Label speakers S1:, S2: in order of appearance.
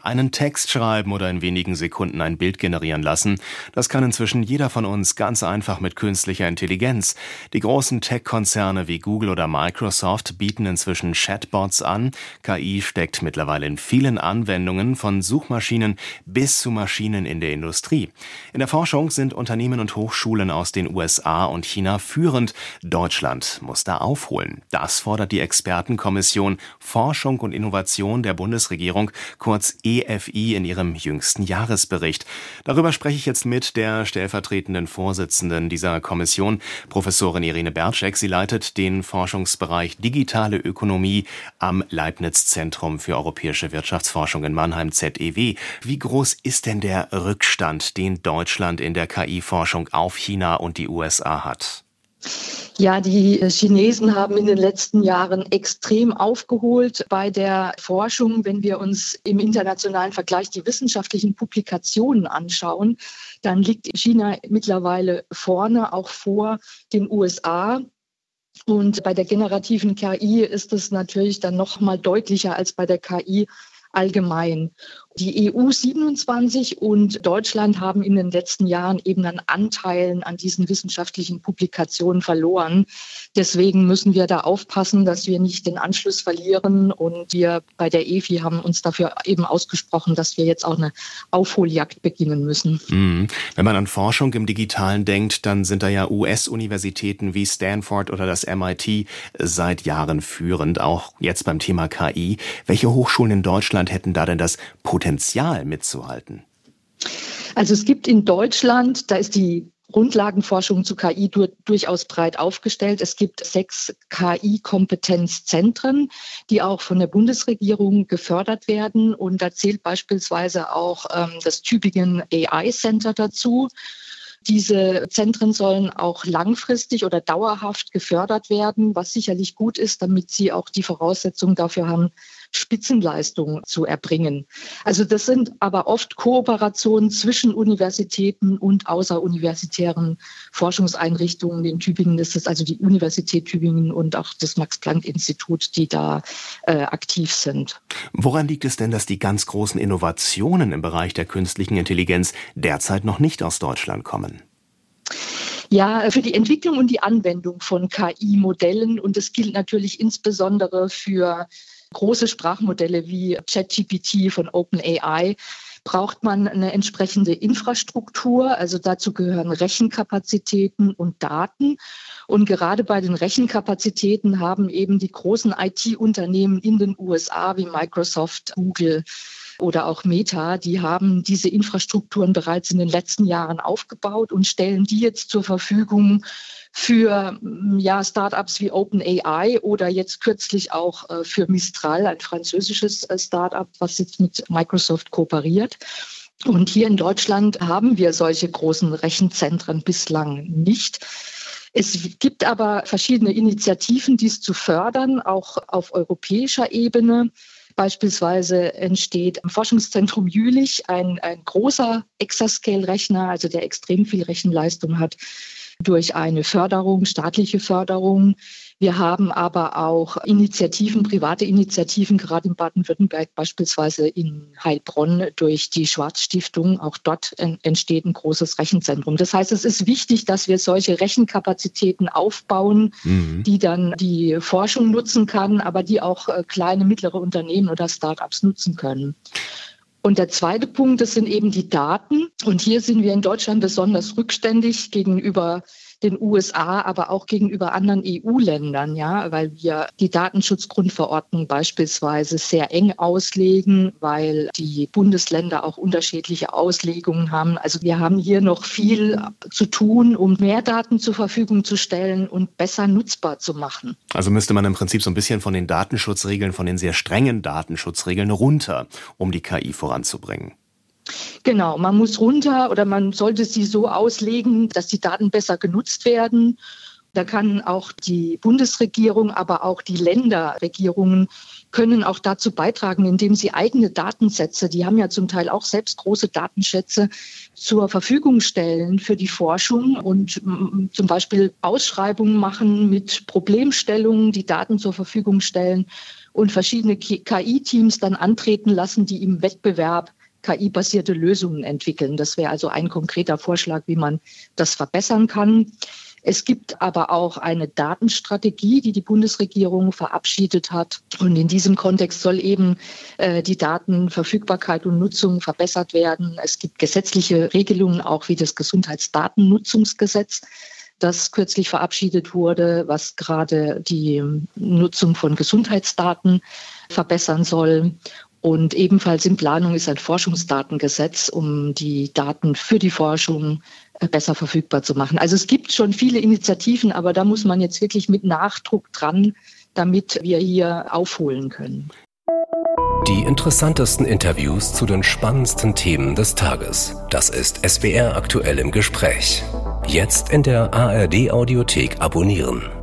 S1: Einen Text schreiben oder in wenigen Sekunden ein Bild generieren lassen, das kann inzwischen jeder von uns ganz einfach mit künstlicher Intelligenz. Die großen Tech-Konzerne wie Google oder Microsoft bieten inzwischen Chatbots an. KI steckt mittlerweile in vielen Anwendungen, von Suchmaschinen bis zu Maschinen in der Industrie. In der Forschung sind Unternehmen und Hochschulen aus den USA und China führend. Deutschland muss da aufholen. Das fordert die Expertenkommission Forschung und Innovation der Bundesregierung, kurz EFI, in ihrem jüngsten Jahresbericht. Darüber spreche ich jetzt mit der stellvertretenden Vorsitzenden dieser Kommission, Professorin Irene Bertschek. Sie leitet den Forschungsbereich Digitale Ökonomie am Leibniz-Zentrum für europäische Wirtschaftsforschung in Mannheim, ZEW. Wie groß ist denn der Rückstand, den Deutschland in der KI-Forschung auf China und die USA hat?
S2: Ja, die Chinesen haben in den letzten Jahren extrem aufgeholt bei der Forschung. Wenn wir uns im internationalen Vergleich die wissenschaftlichen Publikationen anschauen, dann liegt China mittlerweile vorne, auch vor den USA. Und bei der generativen KI ist es natürlich dann noch mal deutlicher als bei der KI allgemein. Die EU 27 und Deutschland haben in den letzten Jahren eben an Anteilen an diesen wissenschaftlichen Publikationen verloren. Deswegen müssen wir da aufpassen, dass wir nicht den Anschluss verlieren. Und wir bei der EFI haben uns dafür eben ausgesprochen, dass wir jetzt auch eine Aufholjagd beginnen müssen.
S1: Wenn man an Forschung im Digitalen denkt, dann sind da ja US-Universitäten wie Stanford oder das MIT seit Jahren führend, auch jetzt beim Thema KI. Welche Hochschulen in Deutschland hätten da denn das Potenzial mitzuhalten?
S2: Also es gibt in Deutschland, da ist die Grundlagenforschung zu KI durchaus breit aufgestellt. Es gibt 6 KI-Kompetenzzentren, die auch von der Bundesregierung gefördert werden. Und da zählt beispielsweise auch das Tübingen AI Center dazu. Diese Zentren sollen auch langfristig oder dauerhaft gefördert werden, was sicherlich gut ist, damit sie auch die Voraussetzungen dafür haben, Spitzenleistungen zu erbringen. Also das sind aber oft Kooperationen zwischen Universitäten und außeruniversitären Forschungseinrichtungen. In Tübingen ist es also die Universität Tübingen und auch das Max-Planck-Institut, die da aktiv sind.
S1: Woran liegt es denn, dass die ganz großen Innovationen im Bereich der künstlichen Intelligenz derzeit noch nicht aus Deutschland kommen?
S2: Ja, für die Entwicklung und die Anwendung von KI-Modellen, und das gilt natürlich insbesondere für große Sprachmodelle wie ChatGPT von OpenAI, braucht man eine entsprechende Infrastruktur. Also dazu gehören Rechenkapazitäten und Daten. Und gerade bei den Rechenkapazitäten haben eben die großen IT-Unternehmen in den USA wie Microsoft, Google oder auch Meta, die haben diese Infrastrukturen bereits in den letzten Jahren aufgebaut und stellen die jetzt zur Verfügung für Startups wie OpenAI oder jetzt kürzlich auch für Mistral, ein französisches Startup, was jetzt mit Microsoft kooperiert. Und hier in Deutschland haben wir solche großen Rechenzentren bislang nicht. Es gibt aber verschiedene Initiativen, dies zu fördern, auch auf europäischer Ebene. Beispielsweise entsteht am Forschungszentrum Jülich ein großer Exascale-Rechner, also der extrem viel Rechenleistung hat, durch eine Förderung, staatliche Förderung. Wir haben aber auch Initiativen, private Initiativen, gerade in Baden-Württemberg, beispielsweise in Heilbronn durch die Schwarz-Stiftung. Auch dort entsteht ein großes Rechenzentrum. Das heißt, es ist wichtig, dass wir solche Rechenkapazitäten aufbauen, die dann die Forschung nutzen kann, aber die auch kleine, mittlere Unternehmen oder Start-ups nutzen können. Und der zweite Punkt, das sind eben die Daten. Und hier sind wir in Deutschland besonders rückständig gegenüber den USA, aber auch gegenüber anderen EU-Ländern, ja, weil wir die Datenschutzgrundverordnung beispielsweise sehr eng auslegen, weil die Bundesländer auch unterschiedliche Auslegungen haben. Also wir haben hier noch viel zu tun, um mehr Daten zur Verfügung zu stellen und besser nutzbar zu machen.
S1: Also müsste man im Prinzip so ein bisschen von den Datenschutzregeln, von den sehr strengen Datenschutzregeln runter, um die KI voranzubringen.
S2: Genau, man muss runter oder man sollte sie so auslegen, dass die Daten besser genutzt werden. Da kann auch die Bundesregierung, aber auch die Länderregierungen können auch dazu beitragen, indem sie eigene Datensätze, die haben ja zum Teil auch selbst große Datenschätze, zur Verfügung stellen für die Forschung und zum Beispiel Ausschreibungen machen mit Problemstellungen, die Daten zur Verfügung stellen und verschiedene KI-Teams dann antreten lassen, die im Wettbewerb KI-basierte Lösungen entwickeln. Das wäre also ein konkreter Vorschlag, wie man das verbessern kann. Es gibt aber auch eine Datenstrategie, die die Bundesregierung verabschiedet hat. Und in diesem Kontext soll eben die Datenverfügbarkeit und Nutzung verbessert werden. Es gibt gesetzliche Regelungen, auch wie das Gesundheitsdatennutzungsgesetz, das kürzlich verabschiedet wurde, was gerade die Nutzung von Gesundheitsdaten verbessern soll. Und ebenfalls in Planung ist ein Forschungsdatengesetz, um die Daten für die Forschung besser verfügbar zu machen. Also es gibt schon viele Initiativen, aber da muss man jetzt wirklich mit Nachdruck dran, damit wir hier aufholen können.
S3: Die interessantesten Interviews zu den spannendsten Themen des Tages. Das ist SWR aktuell im Gespräch. Jetzt in der ARD Audiothek abonnieren.